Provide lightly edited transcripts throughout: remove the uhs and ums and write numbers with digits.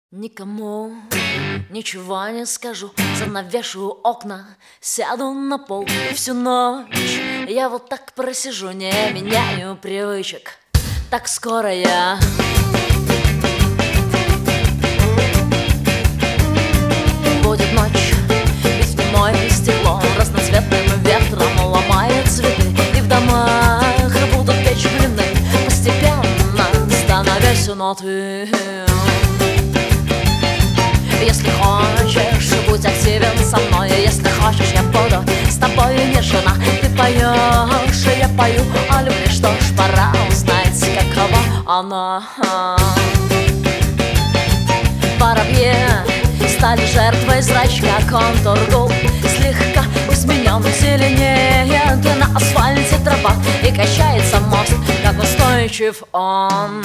Никому ничего не скажу, занавешу окна, сяду на пол и всю ночь я вот так просижу, не меняю привычек. Так скоро я будет ночь, ведь вино и стекло разноцветным ветром ломает цветы, и в домах будут печь блины, постепенно становясь на ты. Если хочешь, будь активен со мной. Если хочешь, я буду с тобой не жена. Ты поешь, и я пою о любви. Что ж, пора узнать, какова она. Воробьи стали жертвой зрачка, контур губ слегка изменен, зеленеет на асфальте трава, и качается мост, как устойчив он.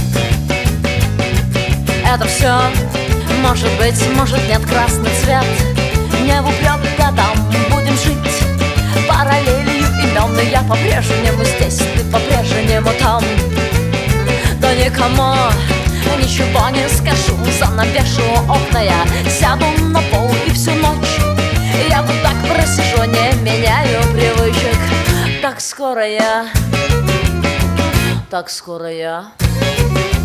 Это все может быть, может нет, красный цвет не в упрек годам. Будем жить параллелью имен, и я по-прежнему здесь, ты по-прежнему там. Да никому ничего не скажу, занавешу окна, я сяду на пол и всю ночь я вот так просижу, не меняю привычек. Так скоро я